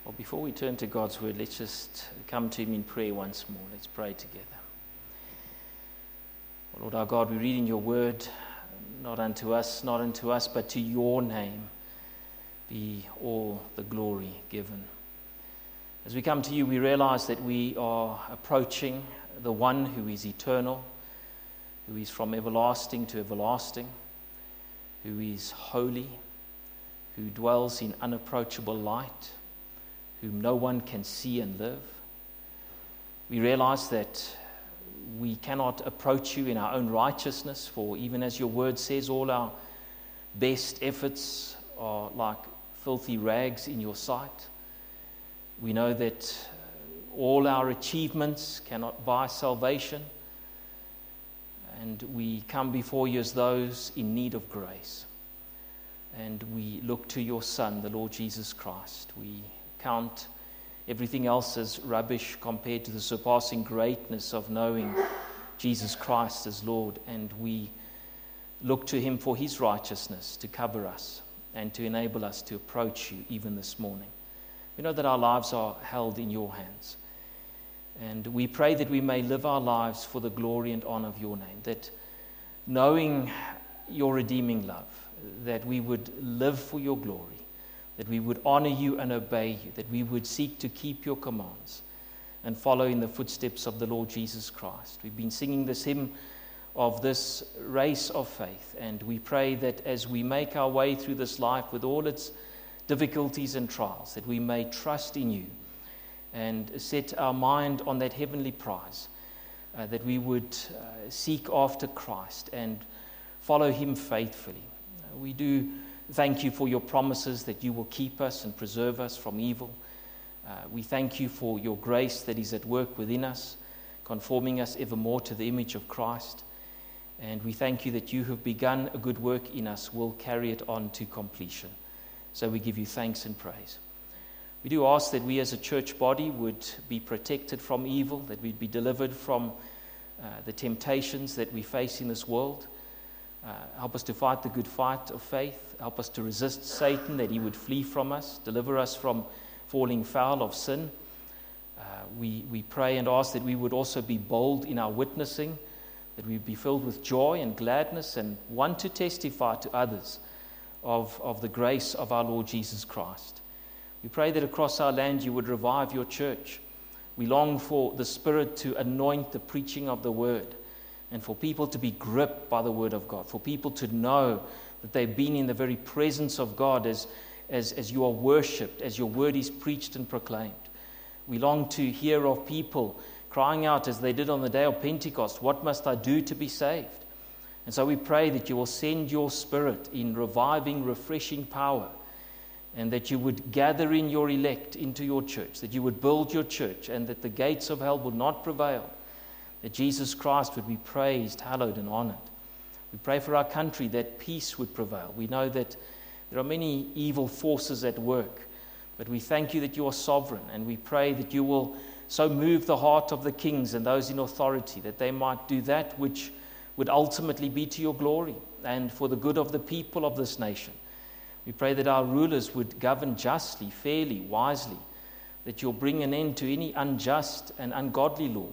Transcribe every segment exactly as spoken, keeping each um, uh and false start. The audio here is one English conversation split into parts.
Well, before we turn to God's word, let's just come to him in prayer once more. Let's pray together. Oh, Lord our God, we read in your word, not unto us, not unto us, but to your name be all the glory given. As we come to you, we realize that we are approaching the one who is eternal, who is from everlasting to everlasting, who is holy, who dwells in unapproachable light, whom no one can see and live. We realize that we cannot approach you in our own righteousness, for even as your word says, all our best efforts are like filthy rags in your sight. We know that all our achievements cannot buy salvation, and we come before you as those in need of grace. And we look to your Son, the Lord Jesus Christ. We count everything else as rubbish compared to the surpassing greatness of knowing Jesus Christ as Lord, and we look to him for his righteousness to cover us and to enable us to approach you even this morning. We know that our lives are held in your hands, and we pray that we may live our lives for the glory and honor of your name, that knowing your redeeming love, that we would live for your glory, that we would honor you and obey you, that we would seek to keep your commands and follow in the footsteps of the Lord Jesus Christ. We've been singing this hymn of this race of faith, and we pray that as we make our way through this life with all its difficulties and trials, that we may trust in you and set our mind on that heavenly prize, uh, that we would uh, seek after Christ and follow him faithfully. Uh, we do thank you for your promises that you will keep us and preserve us from evil. Uh, we thank you for your grace that is at work within us, conforming us ever more to the image of Christ. And we thank you that you have begun a good work in us will carry it on to completion. So we give you thanks and praise. We do ask that we as a church body would be protected from evil, that we'd be delivered from uh, the temptations that we face in this world. Uh, help us to fight the good fight of faith. Help us to resist Satan, that he would flee from us. Deliver us from falling foul of sin. Uh, we, we pray and ask that we would also be bold in our witnessing, that we would be filled with joy and gladness and want to testify to others of, of the grace of our Lord Jesus Christ. We pray that across our land you would revive your church. We long for the Spirit to anoint the preaching of the word, and for people to be gripped by the word of God, for people to know that they've been in the very presence of God as, as, as you are worshipped, as your word is preached and proclaimed. We long to hear of people crying out as they did on the day of Pentecost, what must I do to be saved? And so we pray that you will send your Spirit in reviving, refreshing power, and that you would gather in your elect into your church, that you would build your church, and that the gates of hell would not prevail, that Jesus Christ would be praised, hallowed, and honored. We pray for our country that peace would prevail. We know that there are many evil forces at work, but we thank you that you are sovereign, and we pray that you will so move the heart of the kings and those in authority that they might do that which would ultimately be to your glory and for the good of the people of this nation. We pray that our rulers would govern justly, fairly, wisely, that you'll bring an end to any unjust and ungodly law,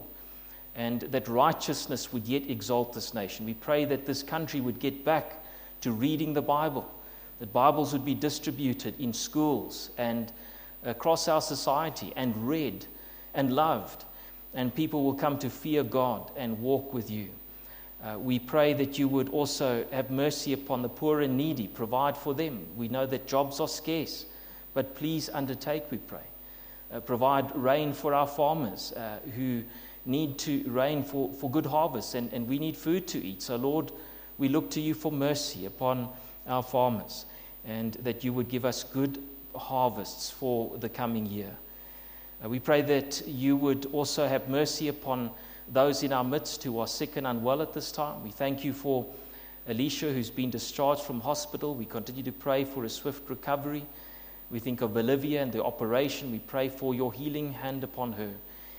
and that righteousness would yet exalt this nation. We pray that this country would get back to reading the Bible, that Bibles would be distributed in schools and across our society and read and loved, and people will come to fear God and walk with you. Uh, we pray that you would also have mercy upon the poor and needy, provide for them. We know that jobs are scarce, but please undertake, we pray. Uh, provide rain for our farmers uh, who need to rain for, for good harvests, and, and we need food to eat. So, Lord, we look to you for mercy upon our farmers, and that you would give us good harvests for the coming year. Uh, we pray that you would also have mercy upon those in our midst who are sick and unwell at this time. We thank you for Alicia, who's been discharged from hospital. We continue to pray for a swift recovery. We think of Olivia and the operation. We pray for your healing hand upon her.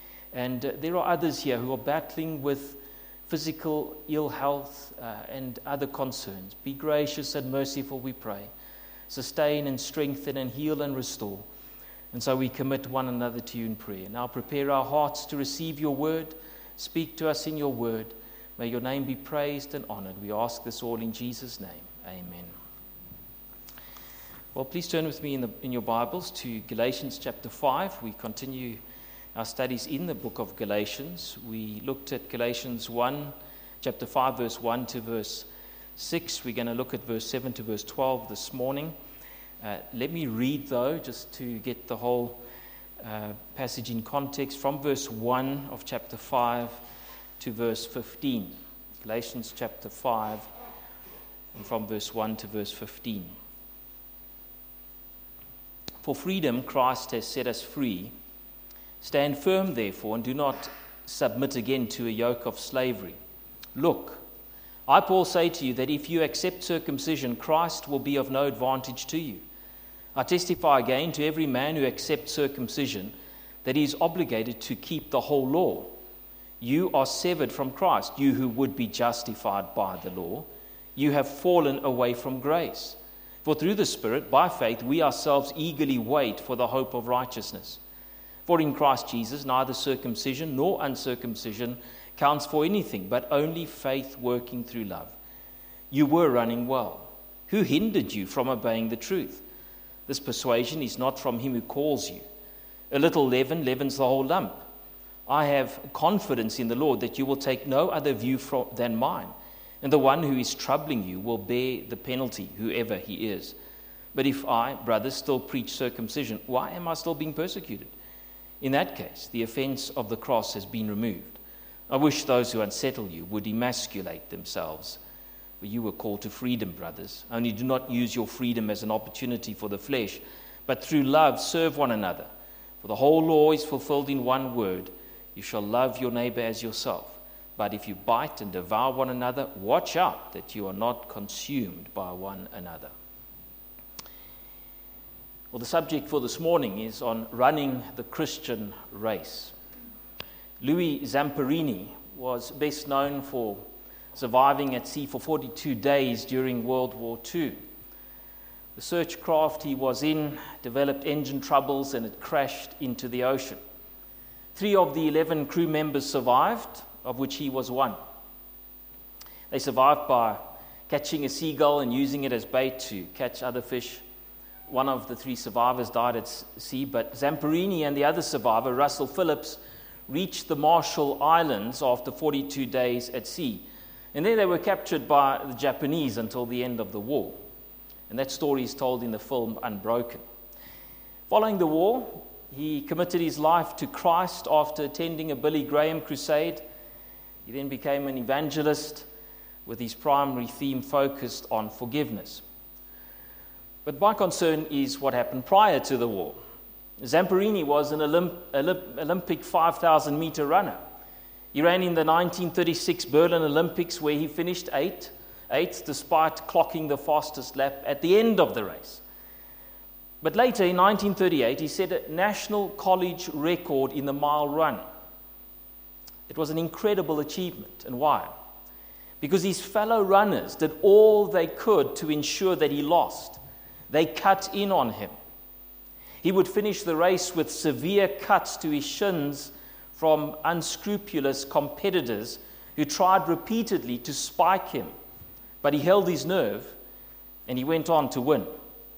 And uh, there are others here who are battling with physical ill health uh, and other concerns. Be gracious and merciful, we pray. Sustain and strengthen and heal and restore. And so we commit one another to you in prayer. Now prepare our hearts to receive your word. Speak to us in your word. May your name be praised and honored. We ask this all in Jesus' name. Amen. Well, please turn with me in, the, in your Bibles to Galatians chapter five. We continue our studies in the book of Galatians. We looked at Galatians one, chapter five, verse one to verse six. We're going to look at verse seven to verse twelve this morning. Uh, let me read, though, just to get the whole uh, passage in context, from verse one of chapter five to verse fifteen. Galatians chapter five, and from verse one to verse fifteen. For freedom Christ has set us free. Stand firm, therefore, and do not submit again to a yoke of slavery. Look, I, Paul, say to you that if you accept circumcision, Christ will be of no advantage to you. I testify again to every man who accepts circumcision that he is obligated to keep the whole law. You are severed from Christ, you who would be justified by the law. You have fallen away from grace. For through the Spirit, by faith, we ourselves eagerly wait for the hope of righteousness. For in Christ Jesus, neither circumcision nor uncircumcision counts for anything, but only faith working through love. You were running well. Who hindered you from obeying the truth? This persuasion is not from him who calls you. A little leaven leavens the whole lump. I have confidence in the Lord that you will take no other view from, than mine. And the one who is troubling you will bear the penalty, whoever he is. But if I, brothers, still preach circumcision, why am I still being persecuted? In that case, the offense of the cross has been removed. I wish those who unsettle you would emasculate themselves. For you were called to freedom, brothers. Only do not use your freedom as an opportunity for the flesh, but through love serve one another. For the whole law is fulfilled in one word: you shall love your neighbor as yourself. But if you bite and devour one another, watch out that you are not consumed by one another. Well, the subject for this morning is on running the Christian race. Louis Zamperini was best known for surviving at sea for forty-two days during World War Two. The search craft he was in developed engine troubles and it crashed into the ocean. Three of the eleven crew members survived, of which he was one. They survived by catching a seagull and using it as bait to catch other fish. One of the three survivors died at sea, but Zamperini and the other survivor, Russell Phillips, reached the Marshall Islands after forty-two days at sea. And there they were captured by the Japanese until the end of the war. And that story is told in the film Unbroken. Following the war, he committed his life to Christ after attending a Billy Graham crusade. He then became an evangelist with his primary theme focused on forgiveness. But my concern is what happened prior to the war. Zamperini was an Olymp- Olymp- Olympic five thousand meter runner. He ran in the nineteen thirty-six Berlin Olympics, where he finished eighth, eighth despite clocking the fastest lap at the end of the race. But later, in nineteen thirty-eight, he set a national college record in the mile run. It was an incredible achievement. And why? Because his fellow runners did all they could to ensure that he lost. They cut in on him. He would finish the race with severe cuts to his shins from unscrupulous competitors who tried repeatedly to spike him. But he held his nerve and he went on to win.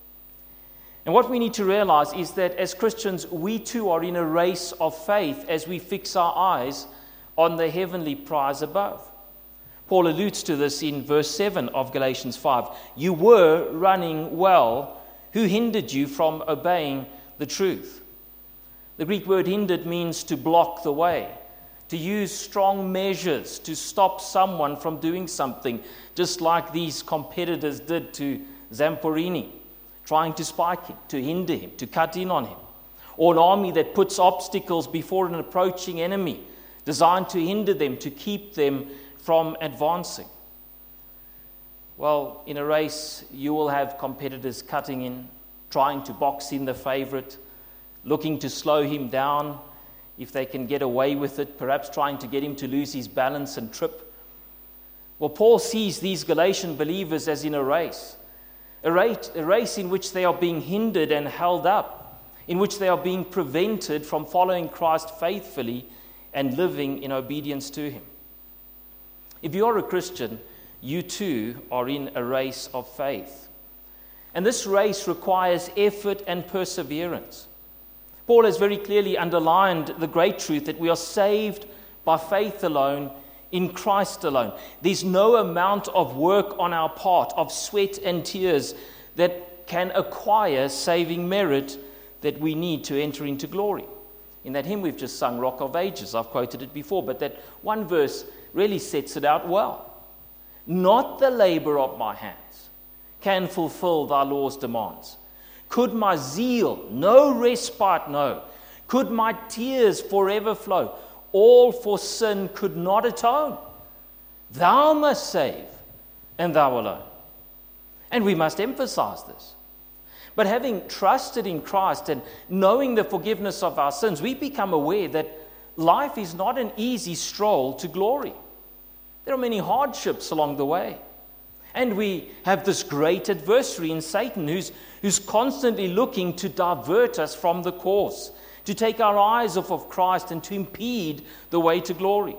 And what we need to realize is that as Christians, we too are in a race of faith as we fix our eyes on the heavenly prize above. Paul alludes to this in verse seven of Galatians five. You were running well. Who hindered you from obeying the truth? The Greek word hindered means to block the way, to use strong measures to stop someone from doing something, just like these competitors did to Zamperini, trying to spike him, to hinder him, to cut in on him. Or an army that puts obstacles before an approaching enemy, designed to hinder them, to keep them from advancing. Well, in a race, you will have competitors cutting in, trying to box in the favorite, looking to slow him down if they can get away with it, perhaps trying to get him to lose his balance and trip. Well, Paul sees these Galatian believers as in a race, a race, a race in which they are being hindered and held up. in which they are being prevented from following Christ faithfully and living in obedience to him. If you are a Christian, you too are in a race of faith. And this race requires effort and perseverance. Paul has very clearly underlined the great truth that we are saved by faith alone, in Christ alone. There's no amount of work on our part, of sweat and tears, that can acquire saving merit that we need to enter into glory. In that hymn we've just sung, Rock of Ages, I've quoted it before, but that one verse really sets it out well. Not the labor of my hands can fulfill thy law's demands. Could my zeal no respite know? Could my tears forever flow? All for sin could not atone. Thou must save, and thou alone. And we must emphasize this. But having trusted in Christ and knowing the forgiveness of our sins, we become aware that life is not an easy stroll to glory. There are many hardships along the way. And we have this great adversary in Satan who's, who's constantly looking to divert us from the course, to take our eyes off of Christ and to impede the way to glory.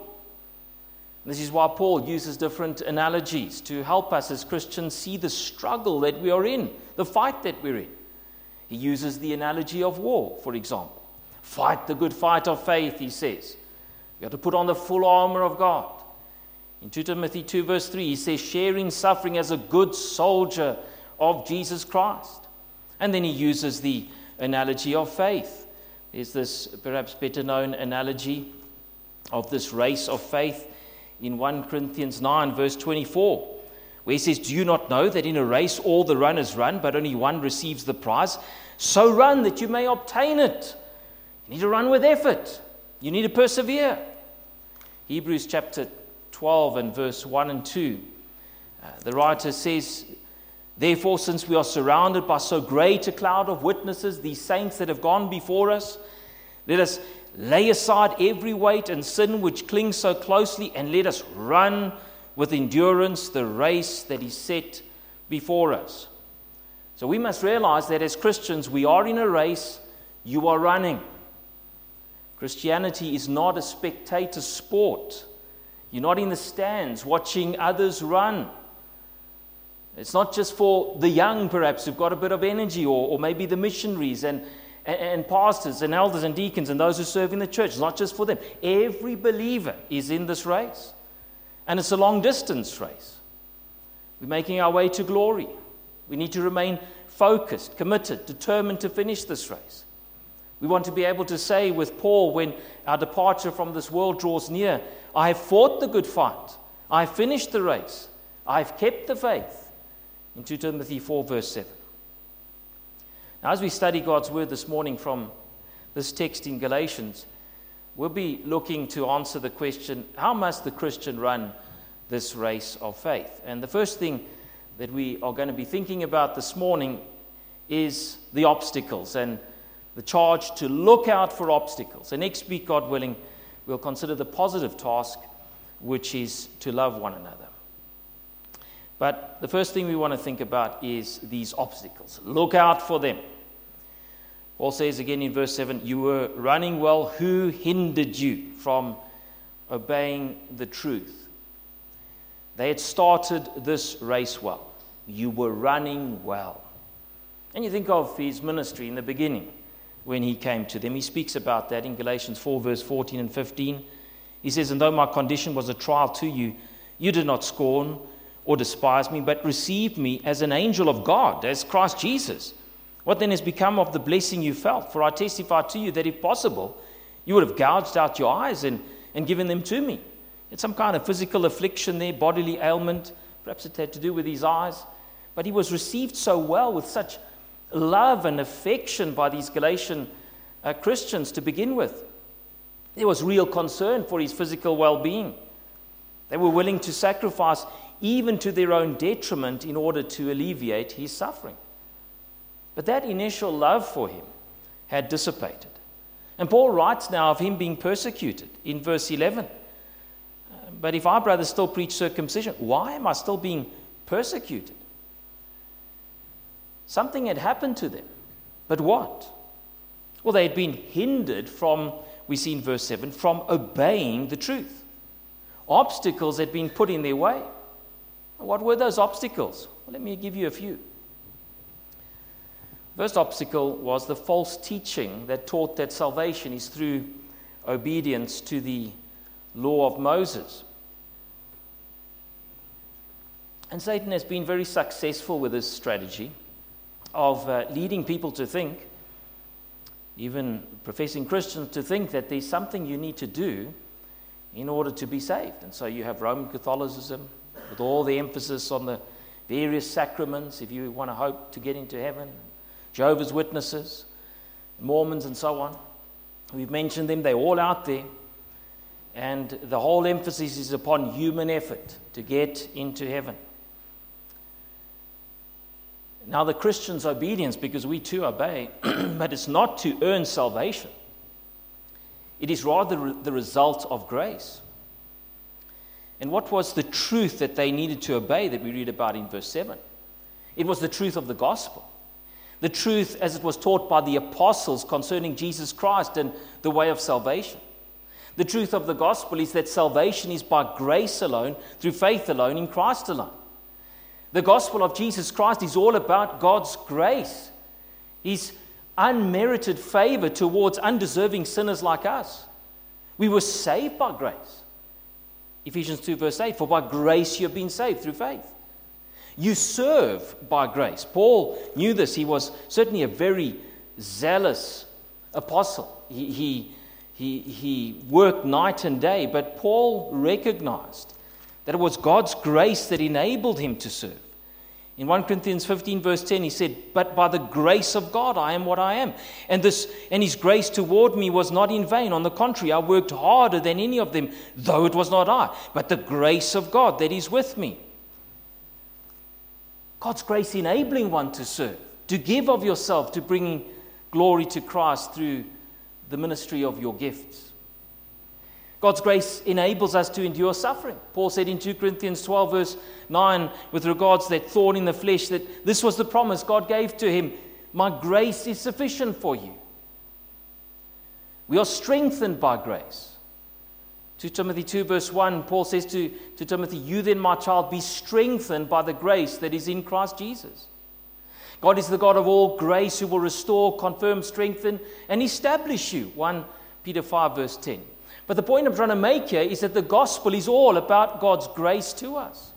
This is why Paul uses different analogies to help us as Christians see the struggle that we are in, the fight that we're in. He uses the analogy of war, for example. Fight the good fight of faith, he says. You have to put on the full armor of God. In Second Timothy two verse three, he says, share in suffering as a good soldier of Jesus Christ. And then he uses the analogy of faith. There's this perhaps better known analogy of this race of faith in First Corinthians nine verse twenty-four, where he says, do you not know that in a race all the runners run, but only one receives the prize? So run that you may obtain it. You need to run with effort. You need to persevere. Hebrews chapter twelve and verse one and two. Uh, the writer says, therefore, since we are surrounded by so great a cloud of witnesses, these saints that have gone before us, let us lay aside every weight and sin which clings so closely, and let us run with endurance the race that is set before us. So we must realize that as Christians, we are in a race, you are running. Christianity is not a spectator sport. You're not in the stands watching others run. It's not just for the young, perhaps, who've got a bit of energy, or, or maybe the missionaries and, and, and pastors and elders and deacons and those who serve in the church. It's not just for them. Every believer is in this race. And it's a long-distance race. We're making our way to glory. We need to remain focused, committed, determined to finish this race. We want to be able to say with Paul when our departure from this world draws near, I have fought the good fight. I have finished the race. I have kept the faith. In Second Timothy four verse seven. Now, as we study God's word this morning from this text in Galatians, we'll be looking to answer the question, how must the Christian run this race of faith? And the first thing that we are going to be thinking about this morning is the obstacles and the charge to look out for obstacles. And next week, God willing, we'll consider the positive task, which is to love one another. But the first thing we want to think about is these obstacles. Look out for them. Paul says again in verse seven, you were running well. Who hindered you from obeying the truth? They had started this race well. You were running well. And you think of his ministry in the beginning when he came to them. He speaks about that in Galatians four verse fourteen and fifteen. He says, and though my condition was a trial to you, you did not scorn or despise me, but received me as an angel of God, as Christ Jesus. What then has become of the blessing you felt? For I testify to you that if possible, you would have gouged out your eyes and, and given them to me. It's some kind of physical affliction there, bodily ailment. Perhaps it had to do with his eyes. But he was received so well with such love and affection by these Galatian uh, Christians to begin with. There was real concern for his physical well-being. They were willing to sacrifice even to their own detriment in order to alleviate his suffering. But that initial love for him had dissipated. And Paul writes now of him being persecuted in verse eleven. But if our brothers still preach circumcision, why am I still being persecuted? Something had happened to them. But what? Well, they had been hindered from, we see in verse seven, from obeying the truth. Obstacles had been put in their way. What were those obstacles? Well, let me give you a few. First obstacle was the false teaching that taught that salvation is through obedience to the law of Moses. And Satan has been very successful with this strategy of uh, leading people to think, even professing Christians, to think that there's something you need to do in order to be saved. And so you have Roman Catholicism with all the emphasis on the various sacraments if you want to hope to get into heaven. Jehovah's Witnesses, Mormons, and so on. We've mentioned them, they're all out there. And the whole emphasis is upon human effort to get into heaven. Now, the Christian's obedience, because we too obey, but it's not to earn salvation. It is rather the result of grace. And what was the truth that they needed to obey that we read about in verse seven? It was the truth of the gospel. The truth as it was taught by the apostles concerning Jesus Christ and the way of salvation. The truth of the gospel is that salvation is by grace alone, through faith alone, in Christ alone. The gospel of Jesus Christ is all about God's grace, His unmerited favor towards undeserving sinners like us. We were saved by grace. Ephesians two verse eight, for by grace you have been saved through faith. You serve by grace. Paul knew this. He was certainly a very zealous apostle. He, he, he, he worked night and day, but Paul recognized that it was God's grace that enabled him to serve. In First Corinthians fifteen verse ten, he said, but by the grace of God I am what I am. And this and his grace toward me was not in vain. On the contrary, I worked harder than any of them, though it was not I, but the grace of God that is with me. God's grace enabling one to serve, to give of yourself, to bring glory to Christ through the ministry of your gifts. God's grace enables us to endure suffering. Paul said in Second Corinthians twelve verse nine, with regards to that thorn in the flesh, that this was the promise God gave to him. My grace is sufficient for you. We are strengthened by grace. Second Timothy two verse one, Paul says to, to Timothy, you then, my child, be strengthened by the grace that is in Christ Jesus. God is the God of all grace who will restore, confirm, strengthen, and establish you. First Peter five verse ten. But the point I'm trying to make here is that the gospel is all about God's grace to us.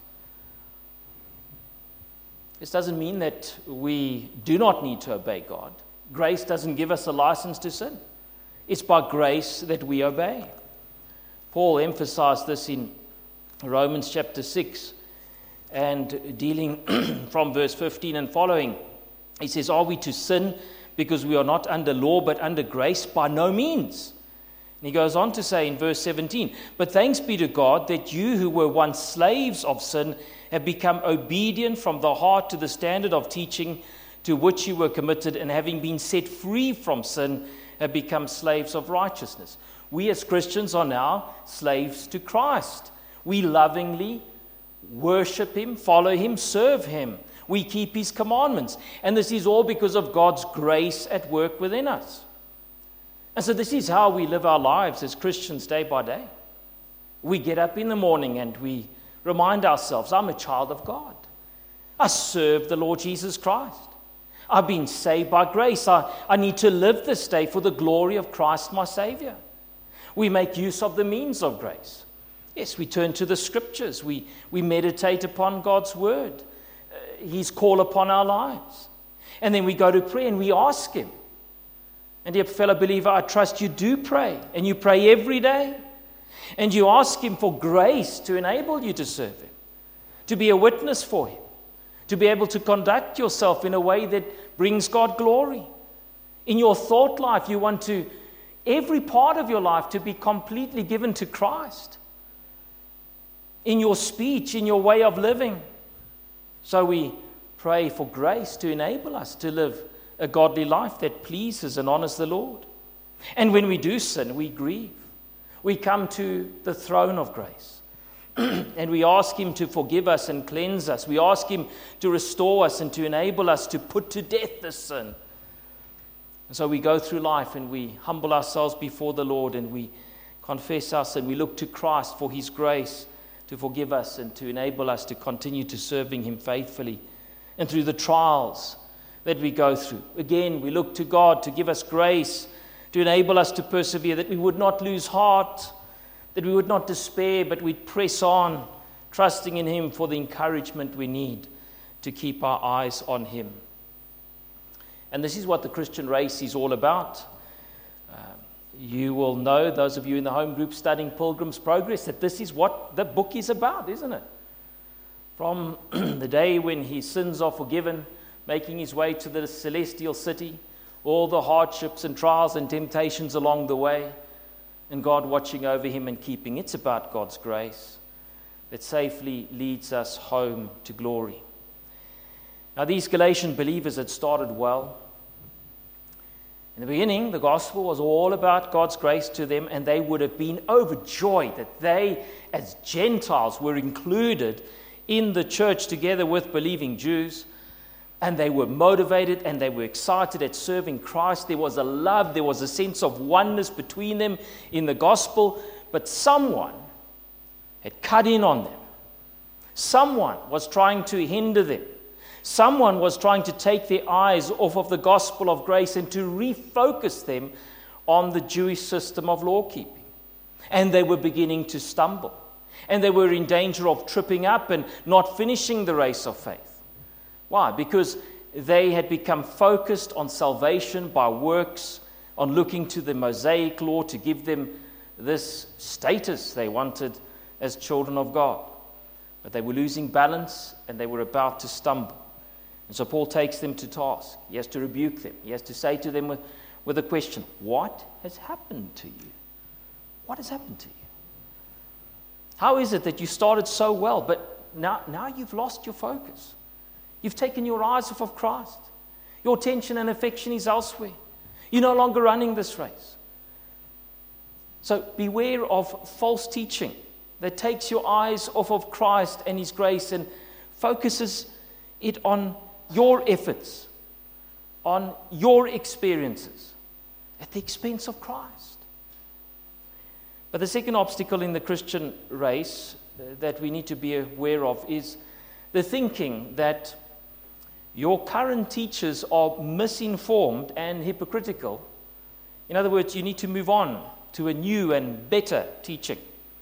This doesn't mean that we do not need to obey God. Grace doesn't give us a license to sin. It's by grace that we obey. Paul emphasized this in Romans chapter six, and dealing from verse fifteen and following. He says, are we to sin because we are not under law but under grace? By no means. And he goes on to say in verse seventeen, but thanks be to God that you who were once slaves of sin have become obedient from the heart to the standard of teaching to which you were committed, and having been set free from sin, have become slaves of righteousness. We as Christians are now slaves to Christ. We lovingly worship Him, follow Him, serve Him. We keep His commandments. And this is all because of God's grace at work within us. And so this is how we live our lives as Christians day by day. We get up in the morning and we remind ourselves, I'm a child of God. I serve the Lord Jesus Christ. I've been saved by grace. I, I need to live this day for the glory of Christ my Savior. We make use of the means of grace. Yes, we turn to the Scriptures. We, we meditate upon God's Word. Uh, His call upon our lives. And then we go to prayer and we ask Him. And dear fellow believer, I trust you do pray. And you pray every day. And you ask Him for grace to enable you to serve Him. To be a witness for Him. To be able to conduct yourself in a way that brings God glory. In your thought life, you want to, every part of your life to be completely given to Christ. In your speech, in your way of living. So we pray for grace to enable us to live a godly life that pleases and honors the Lord. And when we do sin, we grieve. We come to the throne of grace. And we ask Him to forgive us and cleanse us. We ask Him to restore us and to enable us to put to death this sin. And so we go through life and we humble ourselves before the Lord and we confess us and we look to Christ for His grace to forgive us and to enable us to continue to serving Him faithfully. And through the trials that we go through, again, we look to God to give us grace, to enable us to persevere, that we would not lose heart, that we would not despair, but we'd press on, trusting in Him for the encouragement we need to keep our eyes on Him. And this is what the Christian race is all about. Uh, you will know, those of you in the home group studying Pilgrim's Progress, that this is what the book is about, isn't it? From the day when his sins are forgiven, making his way to the celestial city, all the hardships and trials and temptations along the way, and God watching over him and keeping. It's about God's grace that safely leads us home to glory. Now, these Galatian believers had started well. In the beginning, the gospel was all about God's grace to them, and they would have been overjoyed that they, as Gentiles, were included in the church together with believing Jews. And they were motivated and they were excited at serving Christ. There was a love, there was a sense of oneness between them in the gospel. But someone had cut in on them. Someone was trying to hinder them. Someone was trying to take their eyes off of the gospel of grace and to refocus them on the Jewish system of law keeping. And they were beginning to stumble. And they were in danger of tripping up and not finishing the race of faith. Why? Because they had become focused on salvation by works, on looking to the Mosaic law to give them this status they wanted as children of God. But they were losing balance and they were about to stumble. And so Paul takes them to task. He has to rebuke them. He has to say to them with, with a question, what has happened to you? What has happened to you? How is it that you started so well, but now, now you've lost your focus? You've taken your eyes off of Christ. Your attention and affection is elsewhere. You're no longer running this race. So beware of false teaching that takes your eyes off of Christ and His grace and focuses it on your efforts, on your experiences, at the expense of Christ. But the second obstacle in the Christian race that we need to be aware of is the thinking that your current teachers are misinformed and hypocritical. In other words, you need to move on to a new and better teaching.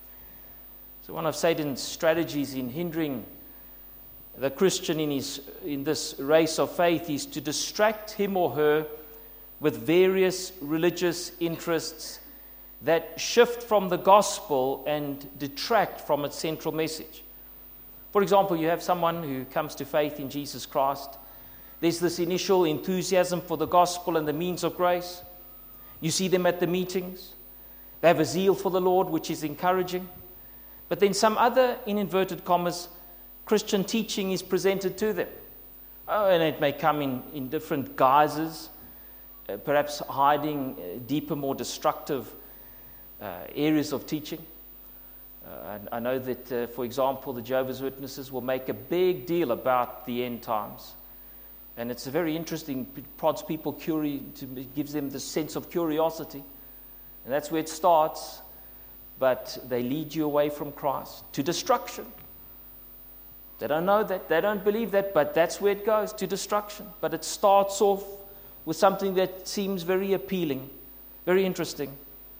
So one of Satan's strategies in hindering the Christian in his in this race of faith is to distract him or her with various religious interests that shift from the gospel and detract from its central message. For example, you have someone who comes to faith in Jesus Christ. There's this initial enthusiasm for the gospel and the means of grace. You see them at the meetings. They have a zeal for the Lord, which is encouraging. But then some other, in inverted commas, Christian teaching is presented to them. Oh, and it may come in, in different guises, uh, perhaps hiding uh, deeper, more destructive uh, areas of teaching. Uh, I, I know that, uh, for example, the Jehovah's Witnesses will make a big deal about the end times. And it's a very interesting, it prods people, curi- to, it gives them this sense of curiosity. And that's where it starts. But they lead you away from Christ to destruction. They don't know that, they don't believe that, but that's where it goes, to destruction. But it starts off with something that seems very appealing, very interesting.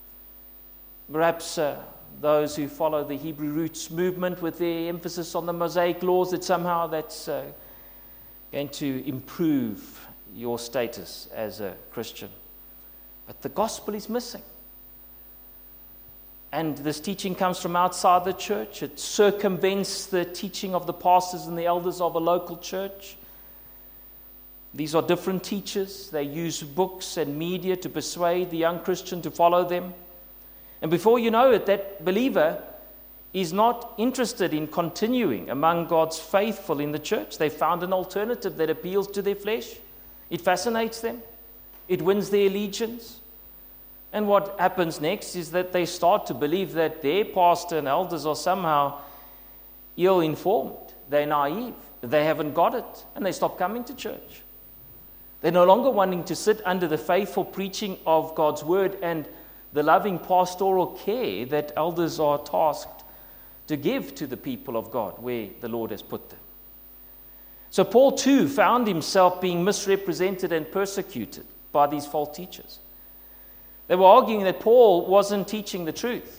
Perhaps uh, those who follow the Hebrew roots movement with their emphasis on the Mosaic laws, that somehow that's uh, going to improve your status as a Christian. But the gospel is missing. And this teaching comes from outside the church. It circumvents the teaching of the pastors and the elders of a local church. These are different teachers. They use books and media to persuade the young Christian to follow them. And before you know it, that believer is not interested in continuing among God's faithful in the church. They found an alternative that appeals to their flesh. It fascinates them. It wins their allegiance. And what happens next is that they start to believe that their pastor and elders are somehow ill-informed. They're naive. They haven't got it. And they stop coming to church. They're no longer wanting to sit under the faithful preaching of God's word and the loving pastoral care that elders are tasked to give to the people of God where the Lord has put them. So Paul too found himself being misrepresented and persecuted by these false teachers. They were arguing that Paul wasn't teaching the truth.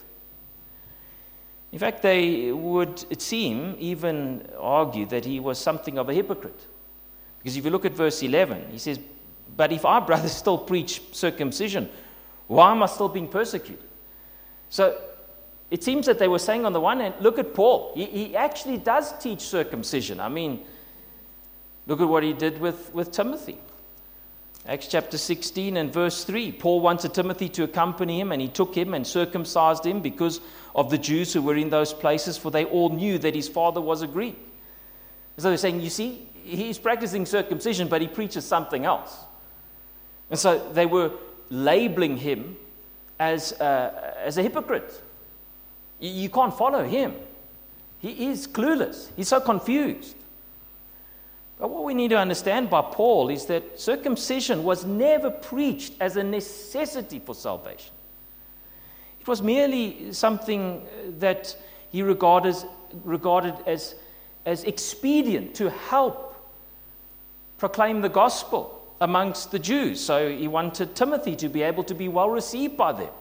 In fact, they would, it seemed, even argue that he was something of a hypocrite. Because if you look at verse eleven, he says, "But if our brothers still preach circumcision, why am I still being persecuted?" So it seems that they were saying on the one hand, look at Paul. He, he actually does teach circumcision. I mean, look at what he did with, with Timothy. Acts chapter sixteen and verse three. Paul wanted Timothy to accompany him, and he took him and circumcised him because of the Jews who were in those places, for they all knew that his father was a Greek. So they're saying, you see, he's practicing circumcision, but he preaches something else. And so they were labeling him as a, as a hypocrite. You, you can't follow him. He is clueless. He's so confused. But what we need to understand by Paul is that circumcision was never preached as a necessity for salvation. It was merely something that he regarded, regarded as, as expedient to help proclaim the gospel amongst the Jews. So he wanted Timothy to be able to be well received by them.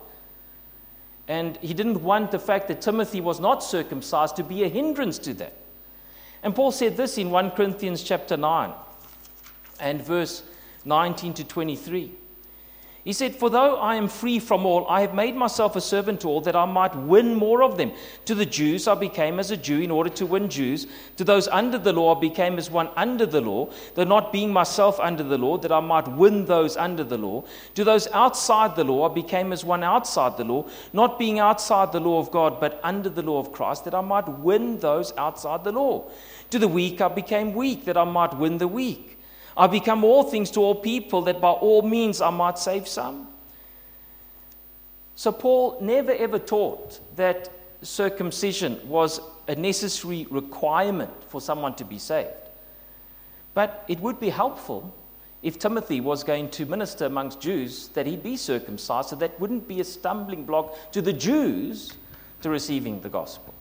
And he didn't want the fact that Timothy was not circumcised to be a hindrance to that. And Paul said this in First Corinthians chapter nine and verse nineteen to twenty-three. He said, "For though I am free from all, I have made myself a servant to all, that I might win more of them. To the Jews I became as a Jew in order to win Jews. To those under the law I became as one under the law, though not being myself under the law, that I might win those under the law. To those outside the law I became as one outside the law, not being outside the law of God, but under the law of Christ, that I might win those outside the law. To the weak I became weak, that I might win the weak. I become all things to all people, that by all means I might save some." So Paul never ever taught that circumcision was a necessary requirement for someone to be saved. But it would be helpful if Timothy was going to minister amongst Jews that he be circumcised, so that wouldn't be a stumbling block to the Jews to receiving the gospel.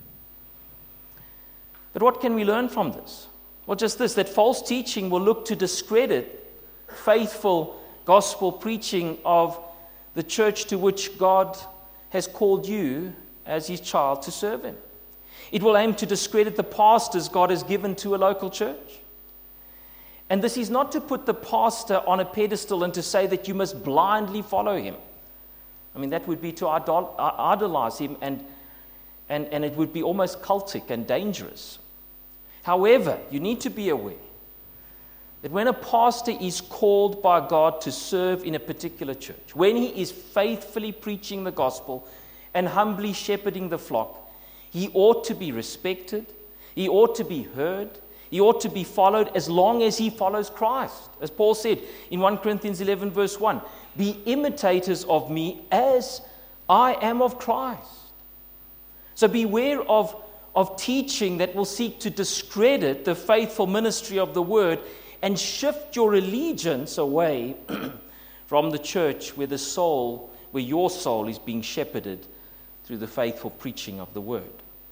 But what can we learn from this? Well, just this, that false teaching will look to discredit faithful gospel preaching of the church to which God has called you as his child to serve him. It will aim to discredit the pastors God has given to a local church. And this is not to put the pastor on a pedestal and to say that you must blindly follow him. I mean, that would be to idol- idolize him, and, and, and it would be almost cultic and dangerous. However, you need to be aware that when a pastor is called by God to serve in a particular church, when he is faithfully preaching the gospel and humbly shepherding the flock, he ought to be respected, he ought to be heard, he ought to be followed as long as he follows Christ. As Paul said in First Corinthians eleven verse one, "Be imitators of me as I am of Christ." So beware of of teaching that will seek to discredit the faithful ministry of the word and shift your allegiance away from the church where the soul, where your soul is being shepherded through the faithful preaching of the word.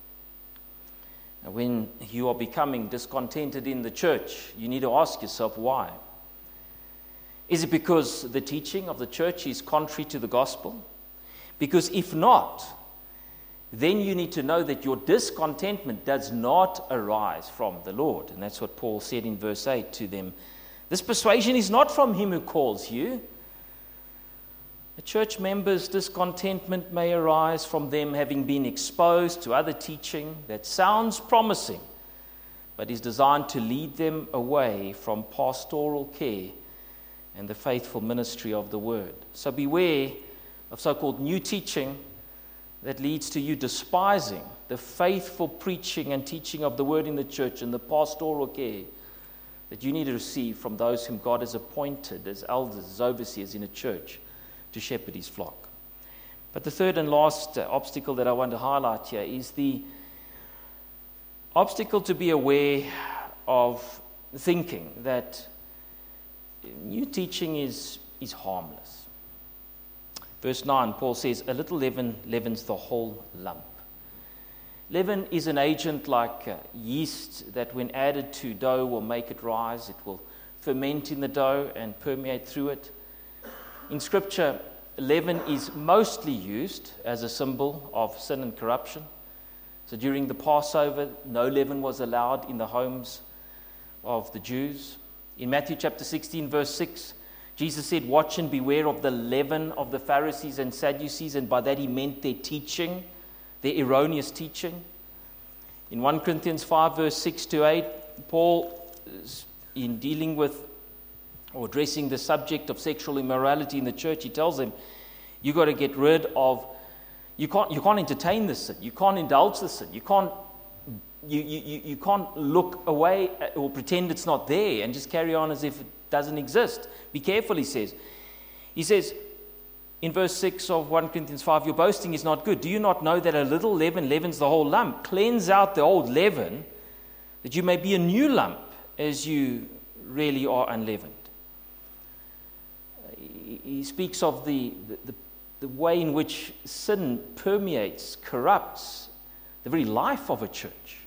Now, when you are becoming discontented in the church, you need to ask yourself why. Is it because the teaching of the church is contrary to the gospel? Because if not, then you need to know that your discontentment does not arise from the Lord. And that's what Paul said in verse eight to them. This persuasion is not from him who calls you. A church member's discontentment may arise from them having been exposed to other teaching that sounds promising, but is designed to lead them away from pastoral care and the faithful ministry of the word. So beware of so-called new teaching that leads to you despising the faithful preaching and teaching of the word in the church and the pastoral care that you need to receive from those whom God has appointed as elders, as overseers in a church to shepherd his flock. But the third and last uh, obstacle that I want to highlight here is the obstacle to be aware of thinking that new teaching is, is harmless. Verse nine, Paul says, a little leaven leavens the whole lump. Leaven is an agent like uh, yeast that when added to dough will make it rise. It will ferment in the dough and permeate through it. In Scripture, leaven is mostly used as a symbol of sin and corruption. So during the Passover, no leaven was allowed in the homes of the Jews. In Matthew chapter sixteen, verse six, Jesus said, watch and beware of the leaven of the Pharisees and Sadducees, and by that he meant their teaching, their erroneous teaching. In First Corinthians five, verse six to eight, Paul, in dealing with or addressing the subject of sexual immorality in the church, he tells them, you've got to get rid of, you can't you can't entertain this sin, you can't indulge the sin, you can't you, you, you can't look away or pretend it's not there and just carry on as if it doesn't exist. Be careful, he says. He says in verse six of First Corinthians five, your boasting is not good. Do you not know that a little leaven leavens the whole lump? Cleanse out the old leaven, that you may be a new lump, as you really are unleavened. He speaks of the, the, the way in which sin permeates, corrupts the very life of a church.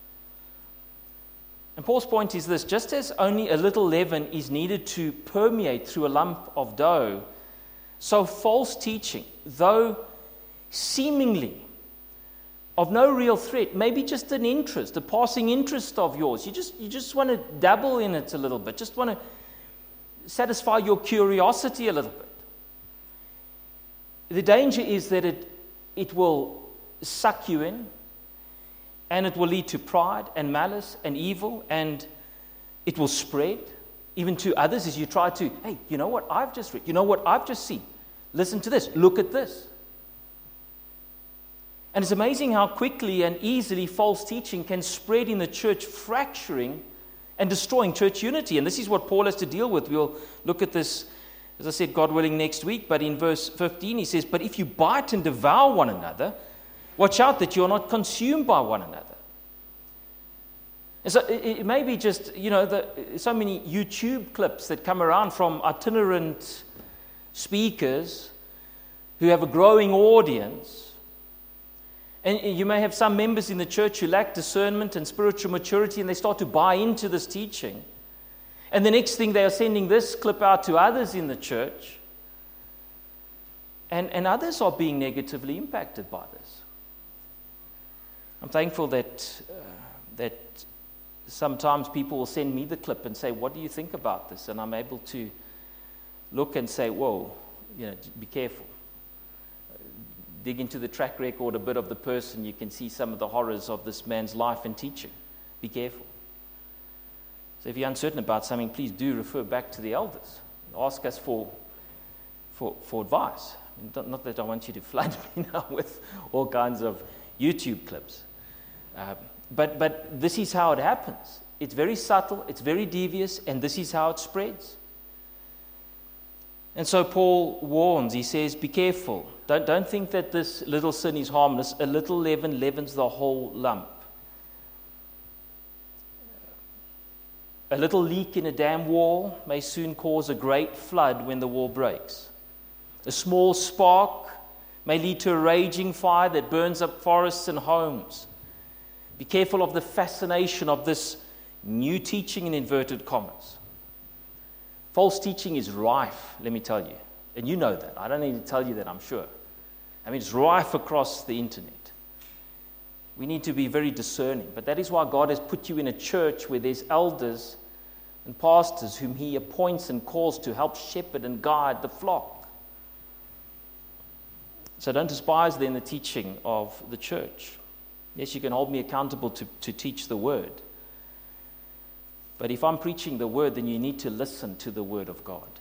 And Paul's point is this: just as only a little leaven is needed to permeate through a lump of dough, so false teaching, though seemingly of no real threat, maybe just an interest, a passing interest of yours, you just you just want to dabble in it a little bit, just want to satisfy your curiosity a little bit. The danger is that it it will suck you in, and it will lead to pride and malice and evil, and it will spread even to others as you try to, hey, you know what I've just read, you know what I've just seen, listen to this, look at this. And it's amazing how quickly and easily false teaching can spread in the church, fracturing and destroying church unity. And this is what Paul has to deal with. We'll look at this, as I said, God willing, next week. But in verse fifteen, he says, but if you bite and devour one another, watch out that you're not consumed by one another. And so it, it may be just, you know, the, so many YouTube clips that come around from itinerant speakers who have a growing audience. And you may have some members in the church who lack discernment and spiritual maturity, and they start to buy into this teaching. And the next thing, they are sending this clip out to others in the church. And, and others are being negatively impacted by this. I'm thankful that uh, that sometimes people will send me the clip and say, what do you think about this? And I'm able to look and say, whoa, you know, be careful. Dig into the track record a bit of the person, you can see some of the horrors of this man's life and teaching. Be careful. So if you're uncertain about something, please do refer back to the elders. Ask us for for, for advice. Not that I want you to flood me now with all kinds of YouTube clips. Um, but, but this is how it happens. It's very subtle, it's very devious, and this is how it spreads. And so Paul warns, he says, be careful. Don't, don't think that this little sin is harmless. A little leaven leavens the whole lump. A little leak in a dam wall may soon cause a great flood when the wall breaks. A small spark may lead to a raging fire that burns up forests and homes. Be careful of the fascination of this new teaching in inverted commas. False teaching is rife, let me tell you. And you know that. I don't need to tell you that, I'm sure. I mean, it's rife across the internet. We need to be very discerning. But that is why God has put you in a church where there's elders and pastors whom he appoints and calls to help shepherd and guide the flock. So don't despise then the teaching of the church. Yes, you can hold me accountable to, to teach the word. But if I'm preaching the word, then you need to listen to the word of God.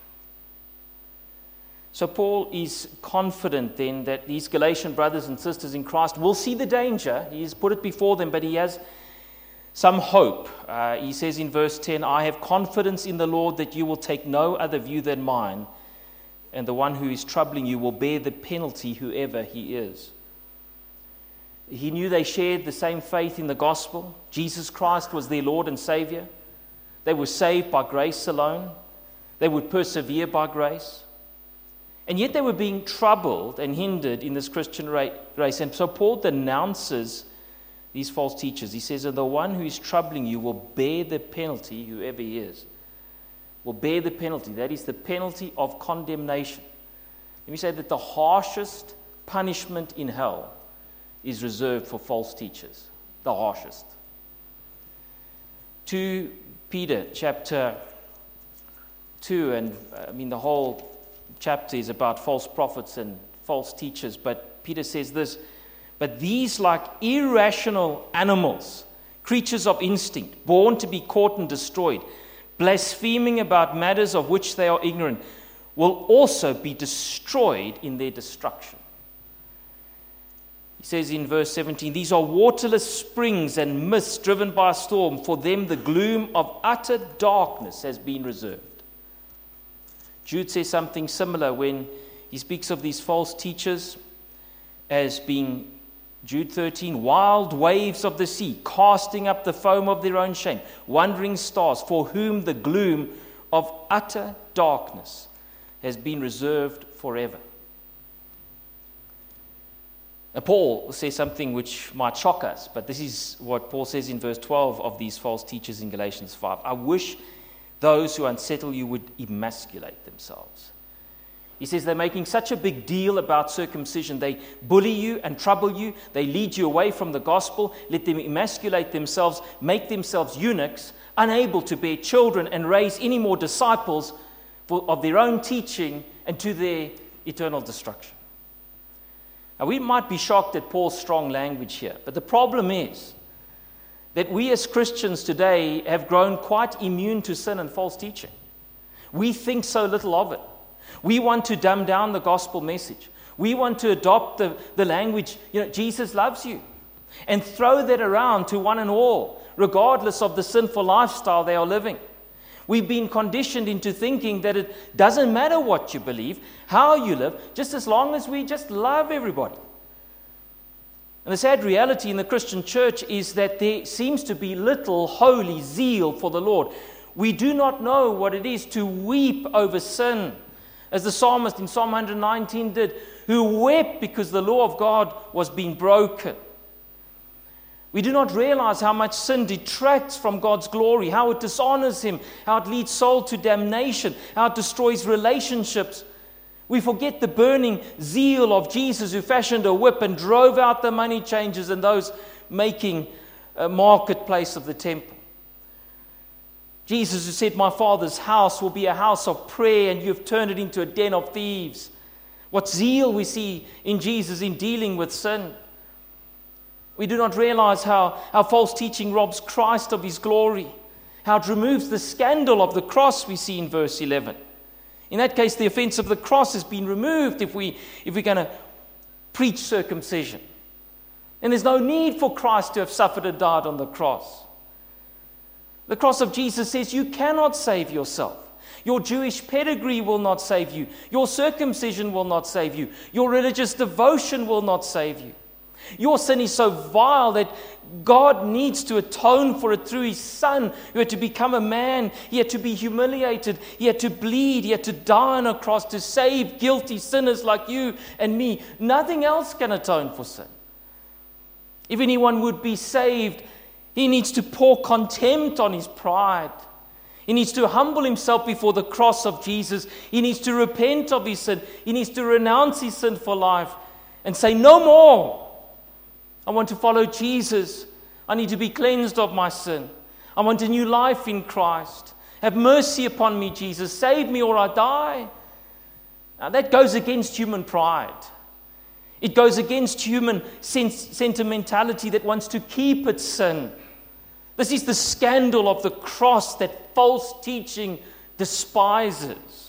So Paul is confident then that these Galatian brothers and sisters in Christ will see the danger. He's put it before them, but he has some hope. Uh, he says in verse ten, I have confidence in the Lord that you will take no other view than mine, and the one who is troubling you will bear the penalty, whoever he is. He knew they shared the same faith in the gospel. Jesus Christ was their Lord and Savior. They were saved by grace alone. They would persevere by grace. And yet they were being troubled and hindered in this Christian race. And so Paul denounces these false teachers. He says, and the one who is troubling you will bear the penalty, whoever he is, will bear the penalty. That is the penalty of condemnation. Let me say that the harshest punishment in hell is reserved for false teachers. The harshest. Second Peter chapter two, and I mean the whole chapter is about false prophets and false teachers, but Peter says this, but these like irrational animals, creatures of instinct, born to be caught and destroyed, blaspheming about matters of which they are ignorant, will also be destroyed in their destruction. He says in verse seventeen, these are waterless springs and mists driven by a storm. For them the gloom of utter darkness has been reserved. Jude says something similar when he speaks of these false teachers as being, Jude thirteen, wild waves of the sea, casting up the foam of their own shame, wandering stars, for whom the gloom of utter darkness has been reserved forever. Now, Paul says something which might shock us, but this is what Paul says in verse twelve of these false teachers in Galatians five. I wish those who unsettle you would emasculate themselves. He says they're making such a big deal about circumcision. They bully you and trouble you. They lead you away from the gospel. Let them emasculate themselves, make themselves eunuchs, unable to bear children and raise any more disciples for, of their own teaching and to their eternal destruction. Now, we might be shocked at Paul's strong language here, but the problem is that we as Christians today have grown quite immune to sin and false teaching. We think so little of it. We want to dumb down the gospel message. We want to adopt the, the language, you know, Jesus loves you, and throw that around to one and all, regardless of the sinful lifestyle they are living. We've been conditioned into thinking that it doesn't matter what you believe, how you live, just as long as we just love everybody. And the sad reality in the Christian church is that there seems to be little holy zeal for the Lord. We do not know what it is to weep over sin, as the psalmist in Psalm one nineteen did, who wept because the law of God was being broken. We do not realize how much sin detracts from God's glory, how it dishonors Him, how it leads soul to damnation, how it destroys relationships. We forget the burning zeal of Jesus, who fashioned a whip and drove out the money changers and those making a marketplace of the temple. Jesus, who said, my Father's house will be a house of prayer, and you've turned it into a den of thieves. What zeal we see in Jesus in dealing with sin. We do not realize how, how false teaching robs Christ of His glory, how it removes the scandal of the cross we see in verse eleven. In that case, the offense of the cross has been removed if, we, if we're going to preach circumcision. And there's no need for Christ to have suffered and died on the cross. The cross of Jesus says you cannot save yourself. Your Jewish pedigree will not save you. Your circumcision will not save you. Your religious devotion will not save you. Your sin is so vile that God needs to atone for it through His Son, who had to become a man. He had to be humiliated. He had to bleed. He had to die on a cross to save guilty sinners like you and me. Nothing else can atone for sin. If anyone would be saved, he needs to pour contempt on his pride. He needs to humble himself before the cross of Jesus. He needs to repent of his sin. He needs to renounce his sinful life and say, no more. I want to follow Jesus. I need to be cleansed of my sin. I want a new life in Christ. Have mercy upon me, Jesus. Save me or I die. Now that goes against human pride. It goes against human sens- sentimentality that wants to keep its sin. This is the scandal of the cross that false teaching despises.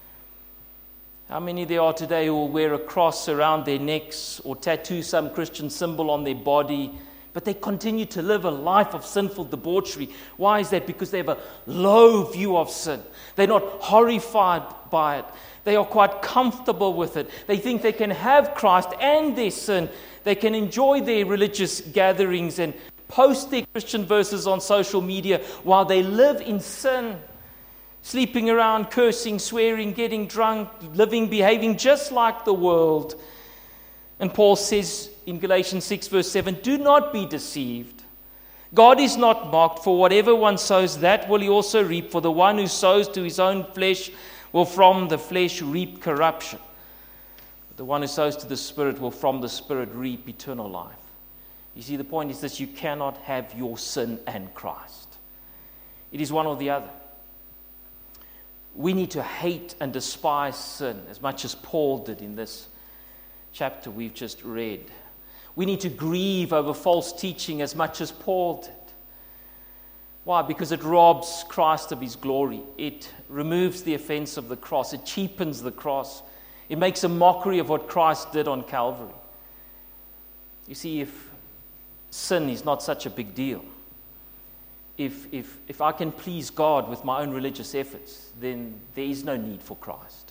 How many there are today who will wear a cross around their necks or tattoo some Christian symbol on their body, but they continue to live a life of sinful debauchery. Why is that? Because they have a low view of sin. They're not horrified by it. They are quite comfortable with it. They think they can have Christ and their sin. They can enjoy their religious gatherings and post their Christian verses on social media while they live in sin. sleeping around, cursing, swearing, getting drunk, living, behaving just like the world. And Paul says in Galatians six verse seven, do not be deceived. God is not mocked, for whatever one sows, that will he also reap. For the one who sows to his own flesh will from the flesh reap corruption. But the one who sows to the Spirit will from the Spirit reap eternal life. You see, the point is this: you cannot have your sin and Christ. It is one or the other. We need to hate and despise sin as much as Paul did in this chapter we've just read. We need to grieve over false teaching as much as Paul did. Why? Because it robs Christ of his glory. It removes the offense of the cross. It cheapens the cross. It makes a mockery of what Christ did on Calvary. You see, if sin is not such a big deal, if, if, if I can please God with my own religious efforts, then there is no need for Christ.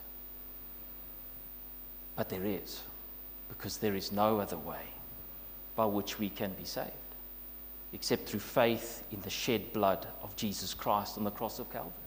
But there is, because there is no other way by which we can be saved, except through faith in the shed blood of Jesus Christ on the cross of Calvary.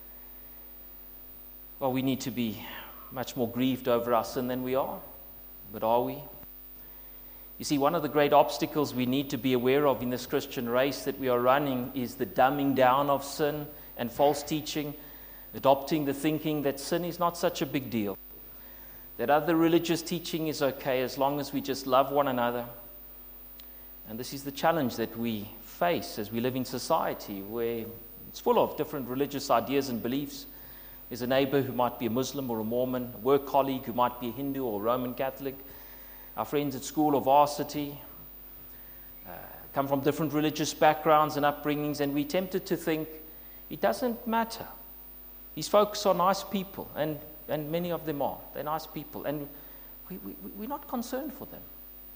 Well, we need to be much more grieved over our sin than we are. But are we? You see, one of the great obstacles we need to be aware of in this Christian race that we are running is the dumbing down of sin and false teaching, adopting the thinking that sin is not such a big deal, that other religious teaching is okay as long as we just love one another. And this is the challenge that we face as we live in society where it's full of different religious ideas and beliefs. There's a neighbor who might be a Muslim or a Mormon, a work colleague who might be a Hindu or a Roman Catholic, our friends at school or varsity uh, come from different religious backgrounds and upbringings, and we're tempted to think it doesn't matter. These folks are nice people, and, and many of them are. They're nice people, and we, we, we're not concerned for them.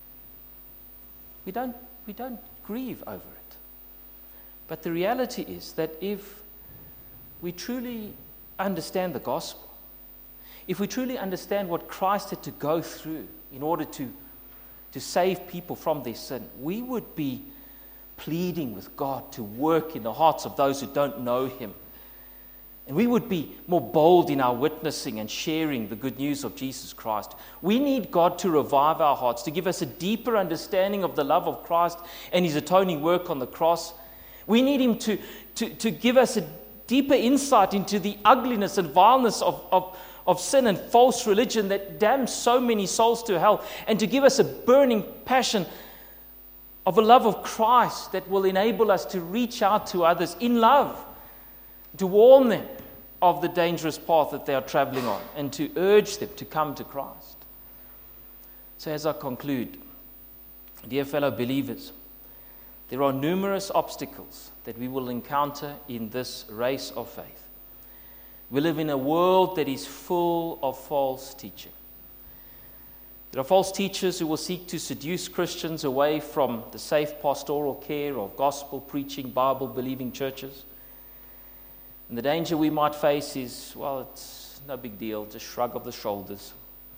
We don't, we don't grieve over it. But the reality is that if we truly understand the gospel, if we truly understand what Christ had to go through in order to, to save people from their sin, we would be pleading with God to work in the hearts of those who don't know him. And we would be more bold in our witnessing and sharing the good news of Jesus Christ. We need God to revive our hearts, to give us a deeper understanding of the love of Christ and his atoning work on the cross. We need him to, to, to give us a deeper insight into the ugliness and vileness of, of, of sin and false religion that damns so many souls to hell, and to give us a burning passion of a love of Christ that will enable us to reach out to others in love, to warn them of the dangerous path that they are traveling on, and to urge them to come to Christ. So as I conclude, dear fellow believers, there are numerous obstacles that we will encounter in this race of faith. We live in a world that is full of false teaching. There are false teachers who will seek to seduce Christians away from the safe pastoral care of gospel preaching, Bible believing churches. And the danger we might face is, well, it's no big deal, just shrug of the shoulders.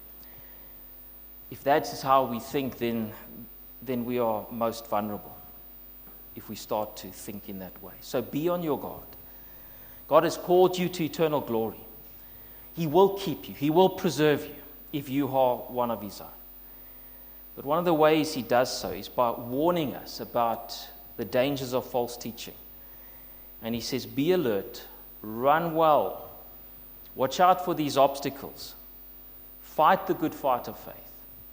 If that is how we think, then, then we are most vulnerable if we start to think in that way. So be on your guard. God has called you to eternal glory. He will keep you. He will preserve you if you are one of his own. But one of the ways he does so is by warning us about the dangers of false teaching. And he says, be alert, run well, watch out for these obstacles, fight the good fight of faith,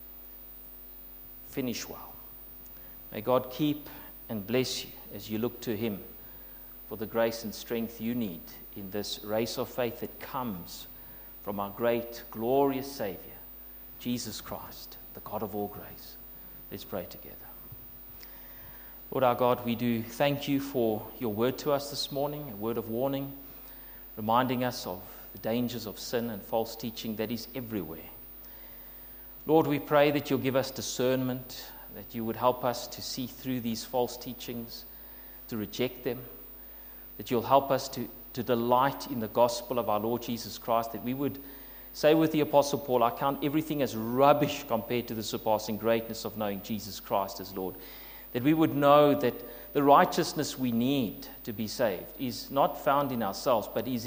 finish well. May God keep and bless you as you look to him for the grace and strength you need in this race of faith that comes from our great, glorious Savior, Jesus Christ, the God of all grace. Let's pray together. Lord our God, we do thank you for your word to us this morning, a word of warning, reminding us of the dangers of sin and false teaching that is everywhere. Lord, we pray that you'll give us discernment, that you would help us to see through these false teachings, to reject them, that you'll help us to, to delight in the gospel of our Lord Jesus Christ, that we would say with the Apostle Paul, I count everything as rubbish compared to the surpassing greatness of knowing Jesus Christ as Lord. That we would know that the righteousness we need to be saved is not found in ourselves, but is in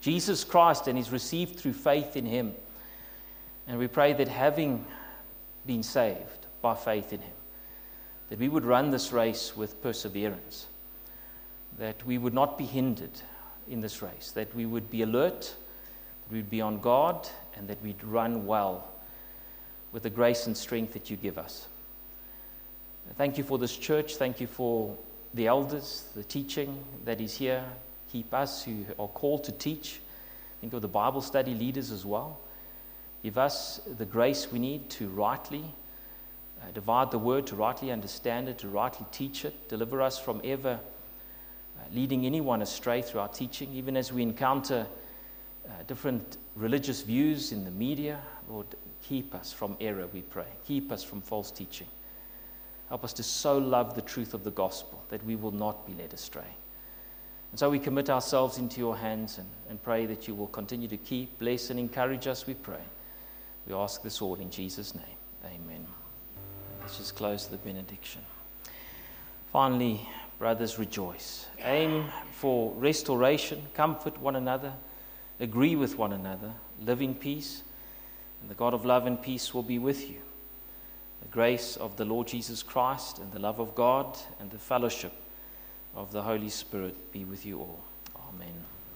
Jesus Christ and is received through faith in him. And we pray that having been saved by faith in him, that we would run this race with perseverance, that we would not be hindered in this race, that we would be alert, that we'd be on guard, and that we'd run well with the grace and strength that you give us. Thank you for this church. Thank you for the elders, the teaching that is here. Keep us who are called to teach. Think of the Bible study leaders as well. Give us the grace we need to rightly uh, divide the word, to rightly understand it, to rightly teach it. Deliver us from ever uh, leading anyone astray through our teaching, even as we encounter uh, different religious views in the media. Lord, keep us from error, we pray. Keep us from false teaching. Help us to so love the truth of the gospel that we will not be led astray. And so we commit ourselves into your hands and, and pray that you will continue to keep, bless, and encourage us, we pray. We ask this all in Jesus' name. Amen. Let's just close the benediction. Finally, brothers, rejoice. Aim for restoration, comfort one another, agree with one another, live in peace, and the God of love and peace will be with you. The grace of the Lord Jesus Christ and the love of God and the fellowship of the Holy Spirit be with you all. Amen.